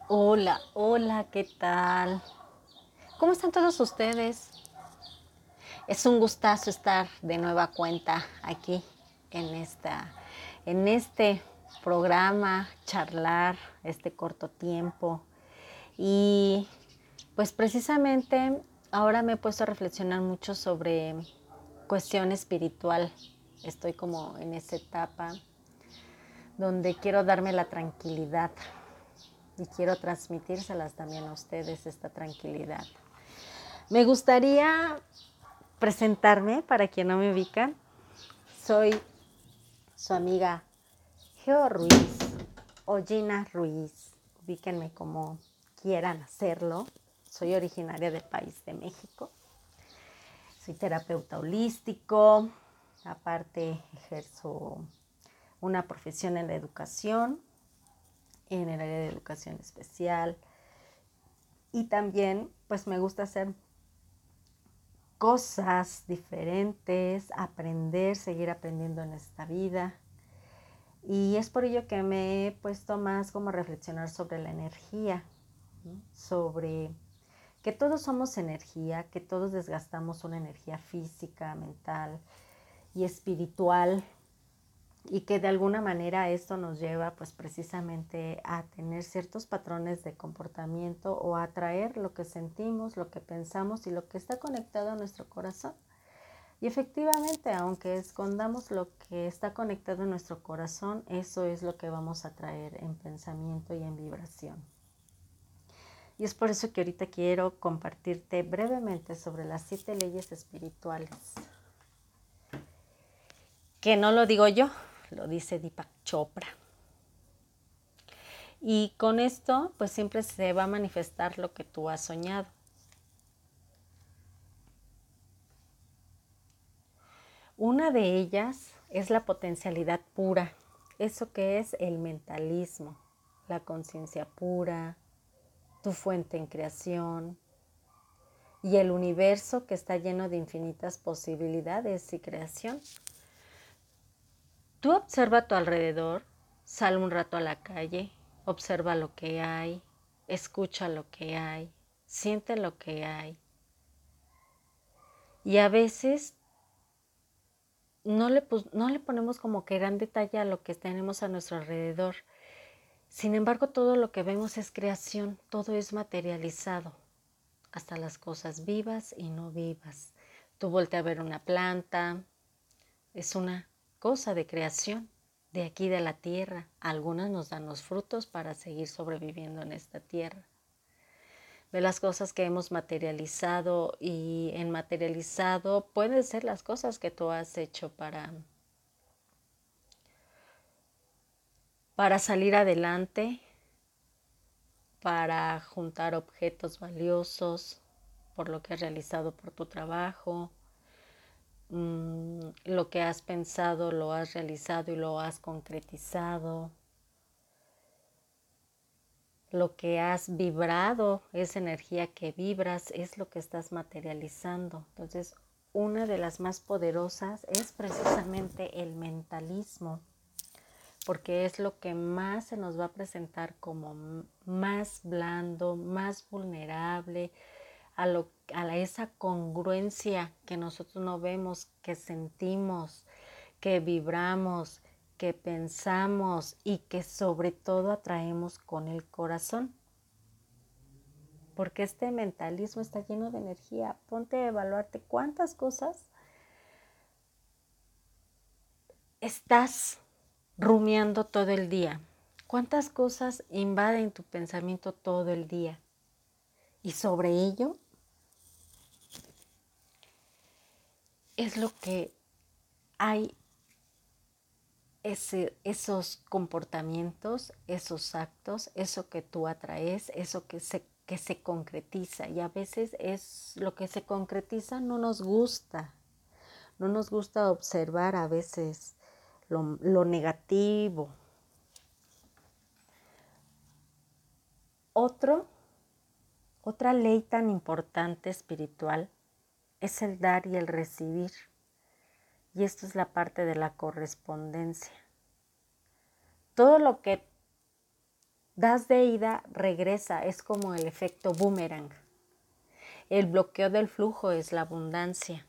Hola, hola, ¿qué tal? ¿Cómo están todos ustedes? Es un gustazo estar de nueva cuenta aquí en en este programa, charlar este corto tiempo. Y pues precisamente ahora me he puesto a reflexionar mucho sobre cuestión espiritual. Estoy como en esa etapa donde quiero darme la tranquilidad y quiero transmitírselas también a ustedes esta tranquilidad. Me gustaría presentarme para quien no me ubica. Soy su amiga Geo Ruiz o Gina Ruiz. Ubíquenme como quieran hacerlo. Soy originaria del país de México. Soy terapeuta holístico. Aparte ejerzo una profesión en la educación, en el área de educación especial. Y también pues me gusta hacer cosas diferentes, aprender, seguir aprendiendo en esta vida. Y es por ello que me he puesto más como a reflexionar sobre la energía, ¿no? Sobre que todos somos energía, que todos desgastamos una energía física, mental y espiritual, y que de alguna manera esto nos lleva pues precisamente a tener ciertos patrones de comportamiento o a atraer lo que sentimos, lo que pensamos y lo que está conectado a nuestro corazón. Y efectivamente, aunque escondamos lo que está conectado en nuestro corazón, eso es lo que vamos a traer en pensamiento y en vibración. Y es por eso que ahorita quiero compartirte brevemente sobre las 7 leyes espirituales. Que no lo digo yo, lo dice Deepak Chopra. Y con esto, pues siempre se va a manifestar lo que tú has soñado. Una de ellas es la potencialidad pura, eso que es el mentalismo, la conciencia pura, tu fuente en creación y el universo que está lleno de infinitas posibilidades y creación. Tú observa a tu alrededor, sal un rato a la calle, observa lo que hay, escucha lo que hay, siente lo que hay. Y a veces no le ponemos como que gran detalle a lo que tenemos a nuestro alrededor. Sin embargo, todo lo que vemos es creación, todo es materializado, hasta las cosas vivas y no vivas. Tú volteas a ver una planta, es una cosa de creación, de aquí de la tierra. Algunas nos dan los frutos para seguir sobreviviendo en esta tierra. Ve las cosas que hemos materializado y en materializado pueden ser las cosas que tú has hecho para salir adelante, para juntar objetos valiosos por lo que has realizado por tu trabajo. Lo que has pensado lo has realizado y lo has concretizado. Lo que has vibrado, esa energía que vibras, es lo que estás materializando. Entonces, una de las más poderosas es precisamente el mentalismo, porque es lo que más se nos va a presentar como más blando, más vulnerable a esa congruencia que nosotros no vemos, que sentimos, que vibramos, que pensamos y que sobre todo atraemos con el corazón. Porque este mentalismo está lleno de energía. Ponte a evaluarte cuántas cosas estás rumiando todo el día. ¿Cuántas cosas invaden tu pensamiento todo el día? Y sobre ello es lo que hay esos comportamientos, esos actos, eso que tú atraes, eso que se concretiza. Y a veces es lo que se concretiza no nos gusta. No nos gusta observar a veces lo negativo. Otra ley tan importante espiritual es el dar y el recibir. Y esto es la parte de la correspondencia. Todo lo que das de ida, regresa, es como el efecto boomerang. El bloqueo del flujo es la abundancia.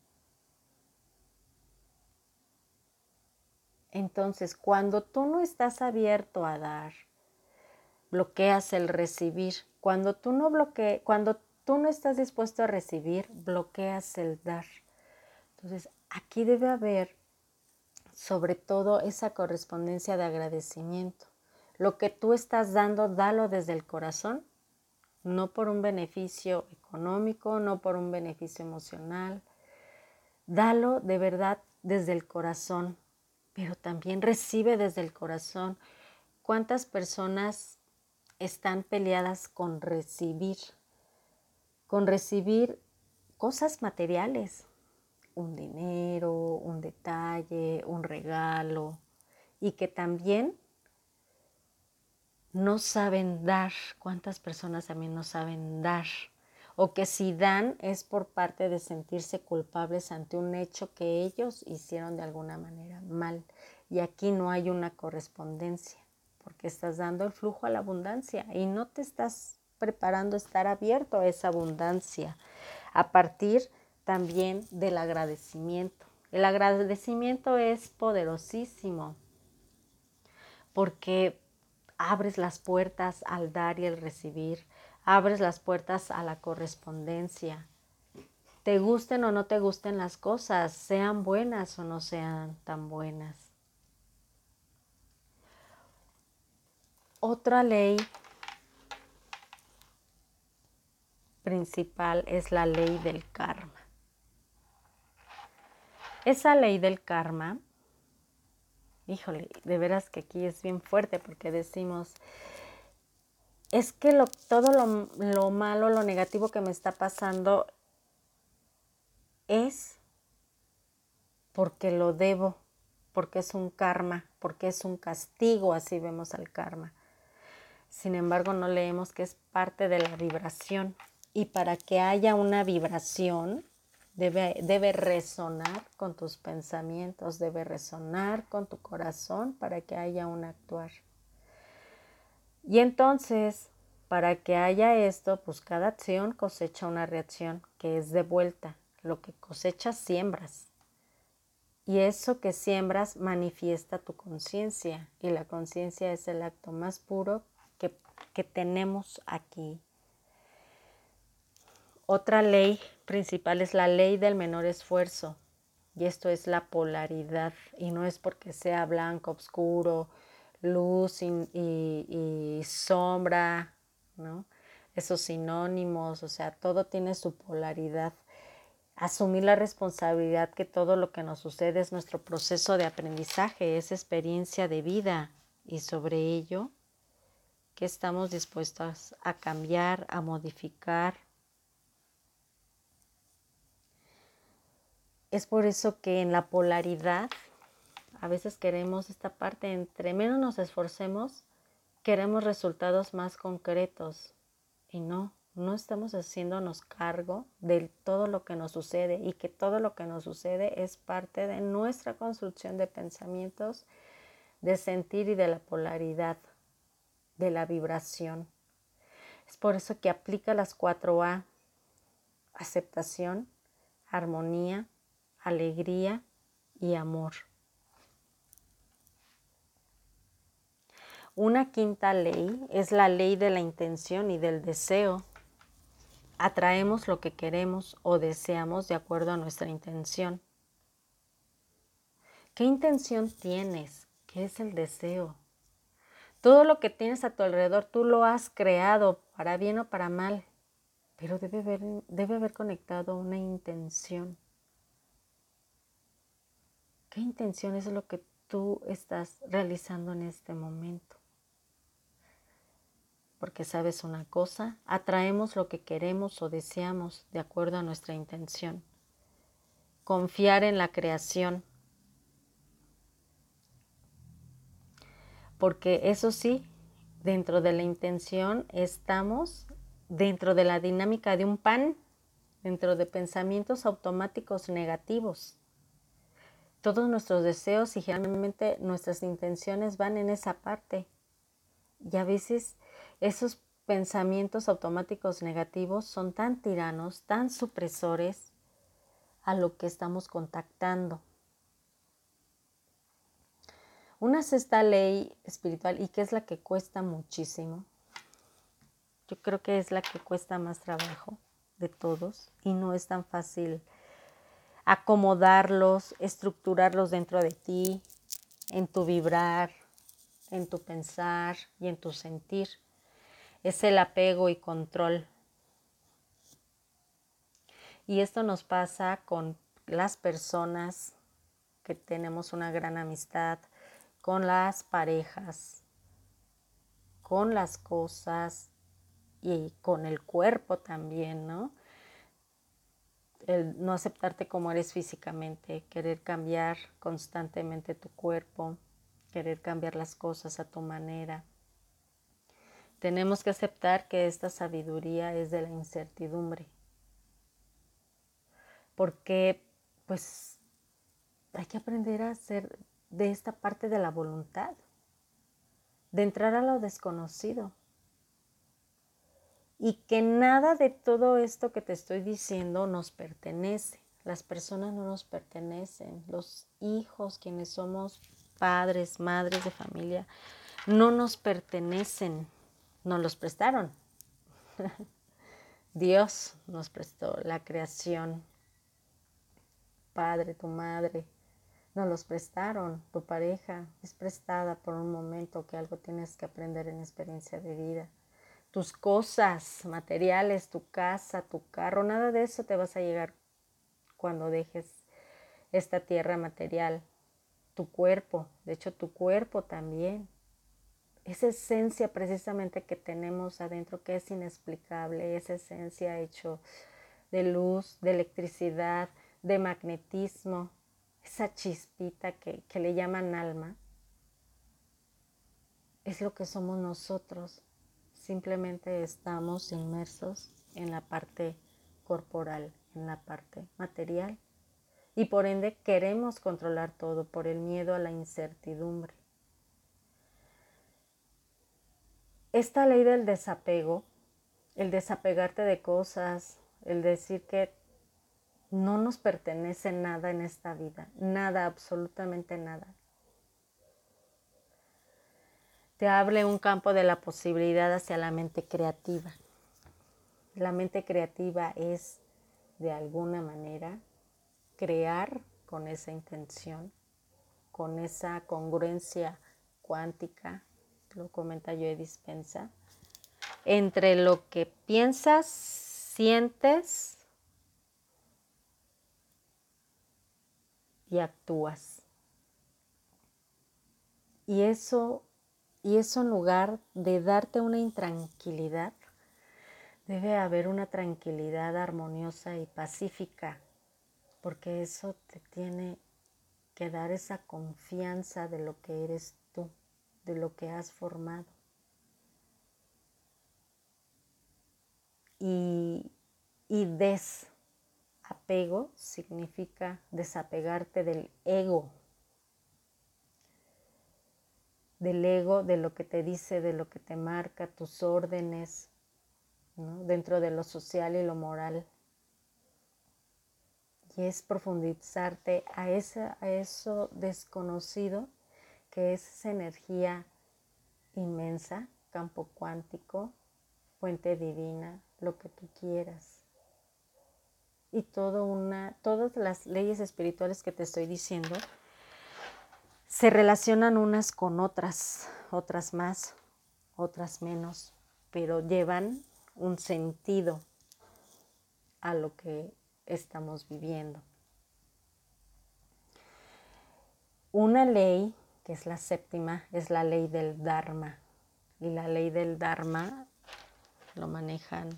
Entonces, cuando tú no estás abierto a dar, bloqueas el recibir. Cuando tú no estás dispuesto a recibir, bloqueas el dar. Entonces, aquí debe haber sobre todo esa correspondencia de agradecimiento. Lo que tú estás dando, dalo desde el corazón, no por un beneficio económico, no por un beneficio emocional. Dalo de verdad desde el corazón, pero también recibe desde el corazón. ¿Cuántas personas están peleadas con recibir cosas materiales? Un dinero, un detalle, un regalo, y que también no saben dar. ¿Cuántas personas también no saben dar? O que si dan es por parte de sentirse culpables ante un hecho que ellos hicieron de alguna manera mal. Y aquí no hay una correspondencia, porque estás dando el flujo a la abundancia y no te estás preparando a estar abierto a esa abundancia a partir también del agradecimiento. El agradecimiento es poderosísimo porque abres las puertas al dar y el recibir, abres las puertas a la correspondencia. Te gusten o no te gusten las cosas, sean buenas o no sean tan buenas. Otra ley principal es la ley del karma. Esa ley del karma, híjole, de veras que aquí es bien fuerte porque decimos, es que todo lo malo, lo negativo que me está pasando es porque lo debo, porque es un karma, porque es un castigo, así vemos al karma. Sin embargo, no leemos que es parte de la vibración. Y para que haya una vibración, debe resonar con tus pensamientos, debe resonar con tu corazón para que haya un actuar. Y entonces, para que haya esto, pues cada acción cosecha una reacción que es de vuelta. Lo que cosechas, siembras. Y eso que siembras manifiesta tu conciencia. Y la conciencia es el acto más puro que tenemos aquí. Otra ley principal es la ley del menor esfuerzo. Y esto es la polaridad. Y no es porque sea blanco, oscuro, luz y sombra, ¿no? Esos sinónimos, o sea, todo tiene su polaridad. Asumir la responsabilidad que todo lo que nos sucede es nuestro proceso de aprendizaje, es experiencia de vida. Y sobre ello, que estamos dispuestos a cambiar, a modificar. Es por eso que en la polaridad a veces queremos esta parte, entre menos nos esforcemos, queremos resultados más concretos. Y no estamos haciéndonos cargo de todo lo que nos sucede y que todo lo que nos sucede es parte de nuestra construcción de pensamientos, de sentir y de la polaridad, de la vibración. Es por eso que aplica las 4A: aceptación, armonía, alegría y amor. Una quinta ley es la ley de la intención y del deseo. Atraemos lo que queremos o deseamos de acuerdo a nuestra intención. ¿Qué intención tienes? ¿Qué es el deseo? Todo lo que tienes a tu alrededor tú lo has creado, para bien o para mal, pero debe haber conectado una intención. ¿Qué intención es lo que tú estás realizando en este momento? Porque sabes una cosa, atraemos lo que queremos o deseamos de acuerdo a nuestra intención. Confiar en la creación. Porque eso sí, dentro de la intención estamos dentro de la dinámica de un pan, dentro de pensamientos automáticos negativos. Todos nuestros deseos y generalmente nuestras intenciones van en esa parte. Y a veces esos pensamientos automáticos negativos son tan tiranos, tan supresores a lo que estamos contactando. Una sexta ley espiritual, y que es la que cuesta muchísimo, yo creo que es la que cuesta más trabajo de todos y no es tan fácil acomodarlos, estructurarlos dentro de ti, en tu vibrar, en tu pensar y en tu sentir. Es el apego y control. Y esto nos pasa con las personas que tenemos una gran amistad, con las parejas, con las cosas y con el cuerpo también, ¿no? El no aceptarte como eres físicamente, querer cambiar constantemente tu cuerpo, querer cambiar las cosas a tu manera. Tenemos que aceptar que esta sabiduría es de la incertidumbre, porque pues hay que aprender a hacer de esta parte de la voluntad, de entrar a lo desconocido. Y que nada de todo esto que te estoy diciendo nos pertenece. Las personas no nos pertenecen. Los hijos, quienes somos padres, madres de familia, no nos pertenecen. Nos los prestaron. Dios nos prestó la creación. Padre, tu madre, nos los prestaron. Tu pareja es prestada por un momento que algo tienes que aprender en experiencia de vida. Tus cosas materiales, tu casa, tu carro, nada de eso te vas a llegar cuando dejes esta tierra material. Tu cuerpo, de hecho tu cuerpo también. Esa esencia precisamente que tenemos adentro que es inexplicable, esa esencia hecho de luz, de electricidad, de magnetismo, esa chispita que le llaman alma, es lo que somos nosotros. Simplemente estamos inmersos en la parte corporal, en la parte material. Y por ende queremos controlar todo por el miedo a la incertidumbre. Esta ley del desapego, el desapegarte de cosas, el decir que no nos pertenece nada en esta vida, nada, absolutamente nada. Te abre un campo de la posibilidad hacia la mente creativa. La mente creativa es, de alguna manera, crear con esa intención, con esa congruencia cuántica, lo comenta Joe Dispenza, entre lo que piensas, sientes y actúas. Y eso en lugar de darte una intranquilidad, debe haber una tranquilidad armoniosa y pacífica, porque eso te tiene que dar esa confianza de lo que eres tú, de lo que has formado. Y desapego significa desapegarte del ego, de lo que te dice, de lo que te marca, tus órdenes, ¿no? Dentro de lo social y lo moral. Y es profundizarte a eso desconocido, que es esa energía inmensa, campo cuántico, fuente divina, lo que tú quieras. Y todas las leyes espirituales que te estoy diciendo se relacionan unas con otras, otras más, otras menos, pero llevan un sentido a lo que estamos viviendo. Una ley, que es la séptima, es la ley del Dharma. Y la ley del Dharma lo manejan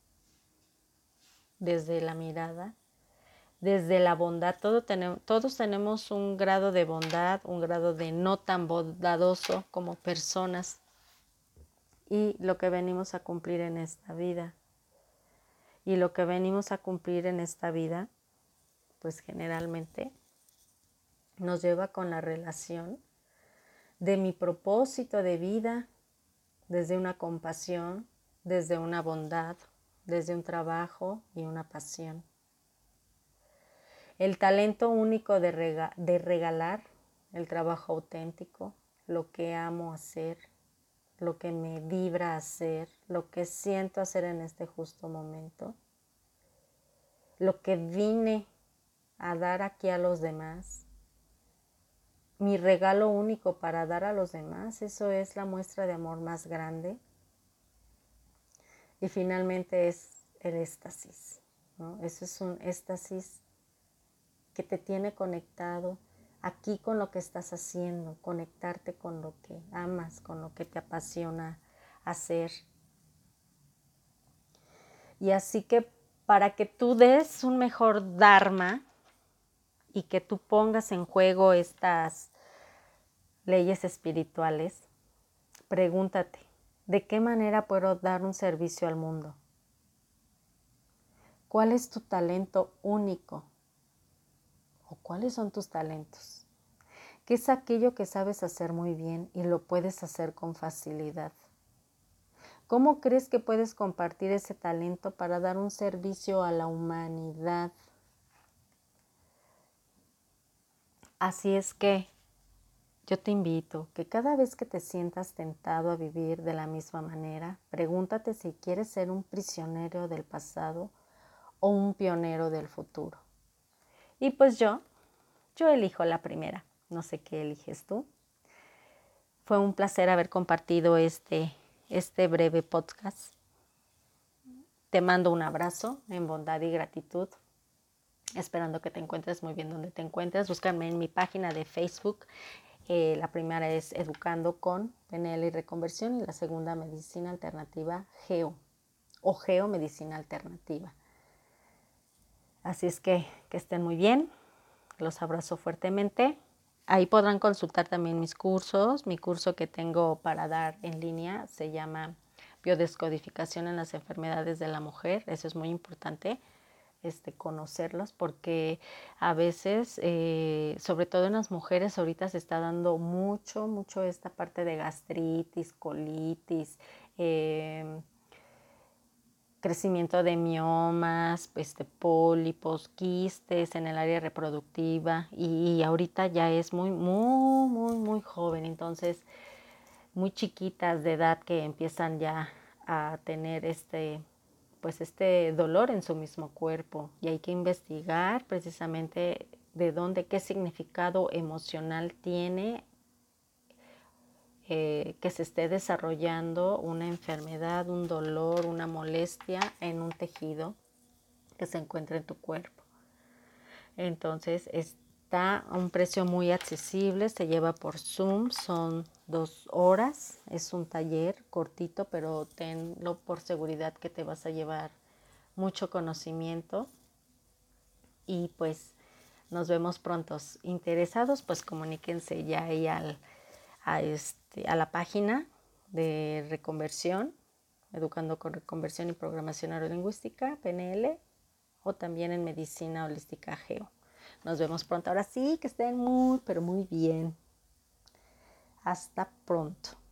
desde la mirada, desde la bondad. Todos tenemos un grado de bondad, un grado de no tan bondadoso como personas. Y lo que venimos a cumplir en esta vida. Y lo que venimos a cumplir en esta vida, pues generalmente nos lleva con la relación de mi propósito de vida, desde una compasión, desde una bondad, desde un trabajo y una pasión. El talento único de regalar, el trabajo auténtico, lo que amo hacer, lo que me vibra hacer, lo que siento hacer en este justo momento, lo que vine a dar aquí a los demás, mi regalo único para dar a los demás, eso es la muestra de amor más grande. Y finalmente es el éxtasis, ¿no? Eso es un éxtasis que te tiene conectado aquí con lo que estás haciendo, conectarte con lo que amas, con lo que te apasiona hacer. Y así que para que tú des un mejor dharma y que tú pongas en juego estas leyes espirituales, pregúntate, ¿de qué manera puedo dar un servicio al mundo? ¿Cuál es tu talento único? ¿O cuáles son tus talentos? ¿Qué es aquello que sabes hacer muy bien y lo puedes hacer con facilidad? ¿Cómo crees que puedes compartir ese talento para dar un servicio a la humanidad? Así es que yo te invito que cada vez que te sientas tentado a vivir de la misma manera, pregúntate si quieres ser un prisionero del pasado o un pionero del futuro. Y pues yo elijo la primera. No sé qué eliges tú. Fue un placer haber compartido este breve podcast. Te mando un abrazo en bondad y gratitud, esperando que te encuentres muy bien donde te encuentres. Búscame en mi página de Facebook. La primera es Educando con PNL y Reconversión y la segunda Medicina Alternativa GEO o GEO Medicina Alternativa. Así es que estén muy bien. Los abrazo fuertemente. Ahí podrán consultar también mis cursos. Mi curso que tengo para dar en línea se llama Biodescodificación en las enfermedades de la mujer. Eso es muy importante, conocerlos, porque a veces, sobre todo en las mujeres, ahorita se está dando mucho esta parte de gastritis, colitis, crecimiento de miomas, pólipos, quistes en el área reproductiva y ahorita ya es muy joven, entonces muy chiquitas de edad que empiezan ya a tener este dolor en su mismo cuerpo y hay que investigar precisamente de dónde, qué significado emocional tiene que se esté desarrollando una enfermedad, un dolor, una molestia en un tejido que se encuentra en tu cuerpo. Entonces está a un precio muy accesible, se lleva por Zoom, son 2 horas, es un taller cortito, pero tenlo por seguridad que te vas a llevar mucho conocimiento y pues nos vemos prontos. Interesados, pues comuníquense ya ahí a la página de reconversión, Educando con Reconversión y Programación Neurolingüística, PNL, o también en Medicina Holística GEO. Nos vemos pronto. Ahora sí, que estén muy, pero muy bien. Hasta pronto.